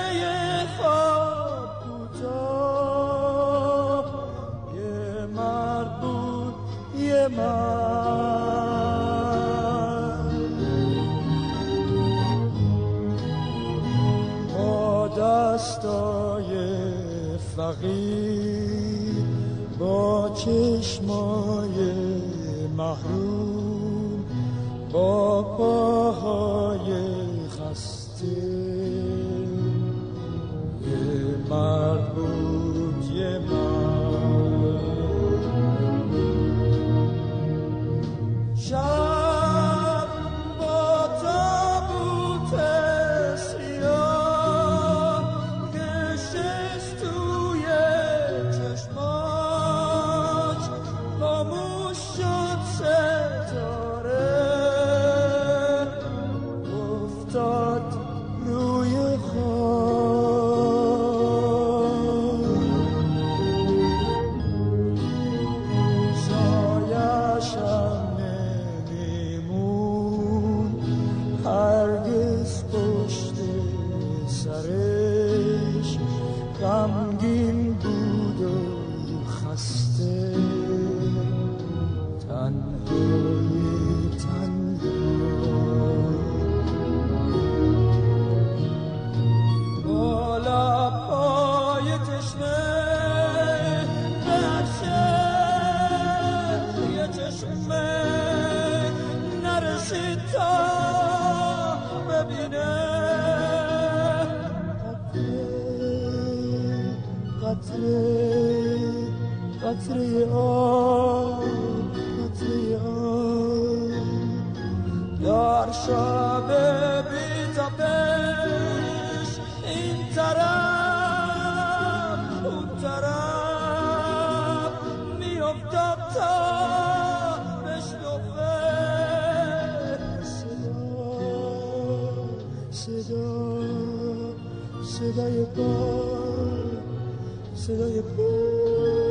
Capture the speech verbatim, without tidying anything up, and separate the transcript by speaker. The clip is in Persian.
Speaker 1: خواب کوتاه یه مرد بود یه مرد با دستای فقیر با چشمای محروم با پاهای خسته یه مرد بود یه مرد شب با تابوت سیاه نشست توی چشماش خاموش شد ستاره افتاد روی خاک سایش هم نمیمون هرگز پشت سرش غمگین بود و خسته تنهایی تنهایی بالا پای چشمه نشه یه چشمه نرسید تا ببینه قطره قطره آب قطره آب در شب بی تابش این طرف اون طرف میافتاد تا بشنفه صدا صدا صدای پا صدای پا